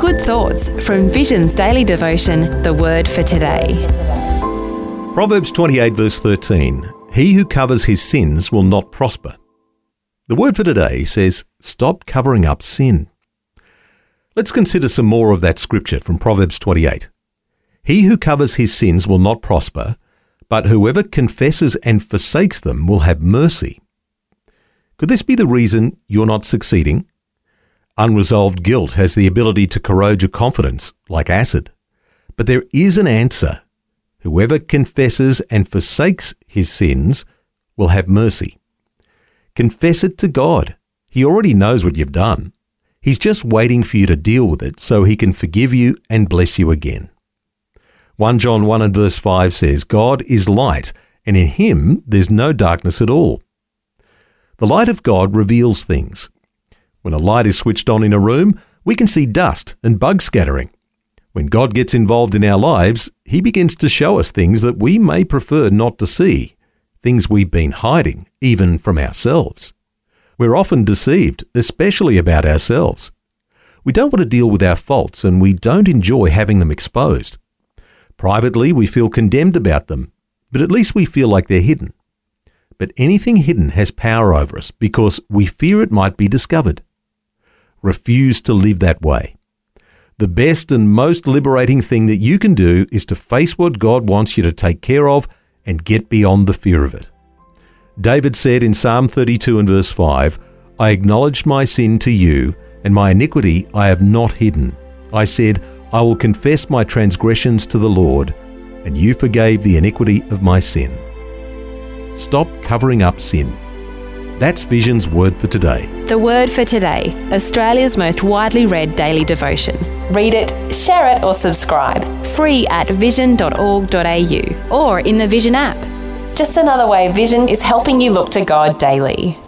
Good thoughts from Vision's daily devotion, The Word for Today. Proverbs 28 verse 13. He who covers his sins will not prosper. The word for today says, stop covering up sin. Let's consider some more of that scripture from Proverbs 28. He who covers his sins will not prosper, but whoever confesses and forsakes them will have mercy. Could this be the reason you're not succeeding? Unresolved guilt has the ability to corrode your confidence, like acid. But there is an answer. Whoever confesses and forsakes his sins will have mercy. Confess it to God. He already knows what you've done. He's just waiting for you to deal with it so he can forgive you and bless you again. 1 John 1 and verse 5 says, God is light, and in him there's no darkness at all. The light of God reveals things. When a light is switched on in a room, we can see dust and bug scattering. When God gets involved in our lives, he begins to show us things that we may prefer not to see, things we've been hiding, even from ourselves. We're often deceived, especially about ourselves. We don't want to deal with our faults, and we don't enjoy having them exposed. Privately, we feel condemned about them, but at least we feel like they're hidden. But anything hidden has power over us because we fear it might be discovered. Refuse to live that way. The best and most liberating thing that you can do is to face what God wants you to take care of and get beyond the fear of it. David said in Psalm 32 and verse 5, I acknowledged my sin to you, and my iniquity I have not hidden. I said, I will confess my transgressions to the Lord, and you forgave the iniquity of my sin. Stop covering up sin. That's Vision's Word for Today. The Word for Today, Australia's most widely read daily devotion. Read it, share it or subscribe. Free at vision.org.au or in the Vision app. Just another way Vision is helping you look to God daily.